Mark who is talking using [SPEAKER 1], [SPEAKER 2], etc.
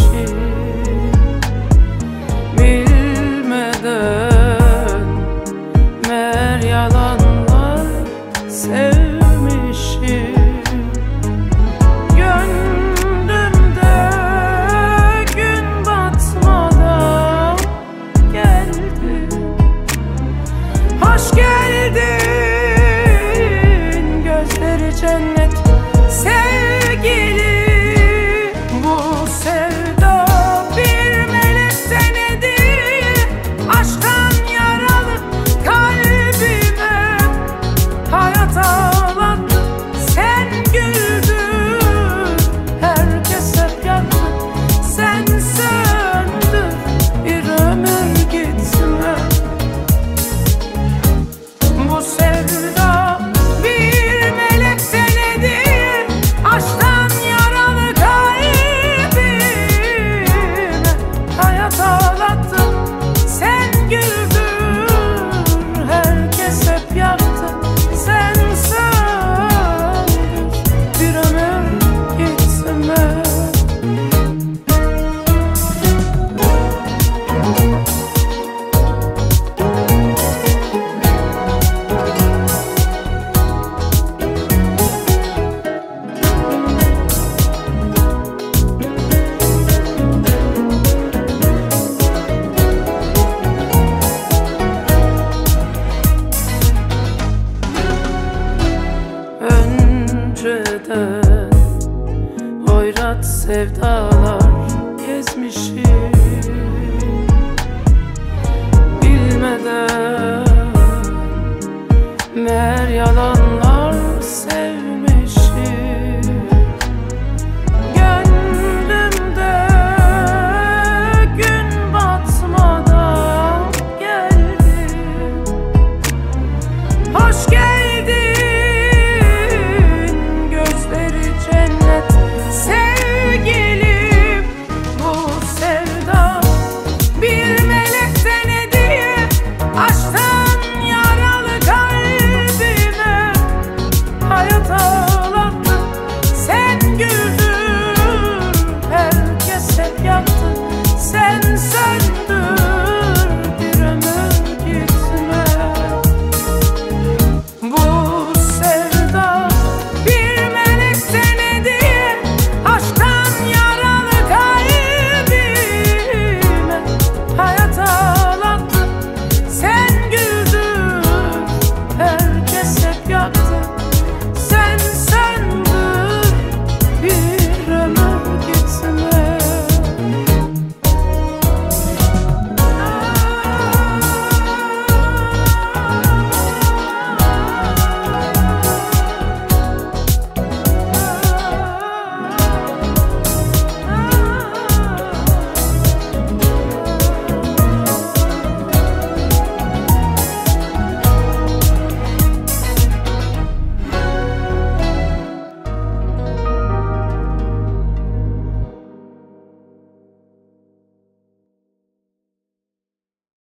[SPEAKER 1] Bilmeden meğer yalanlar sevmişim. Gönlümde gün batmadan geldin. Hoş geldin, gözleri cennet sevgili. Bu sevda bir melekten hediye, aşktan yaralı kalbime hayat ağlattı. Sen güldün, herkes hep yaktı. Sen söndün, bir ömür gitme. Bu sevda bir melekten hediye, aşktan yaralı kalbime hayat ağlattı. Sen güldün, herkes hep yaktı. Sen söndün, bir ömür gitme. Önceden hoyrat sevdalar gezmişim.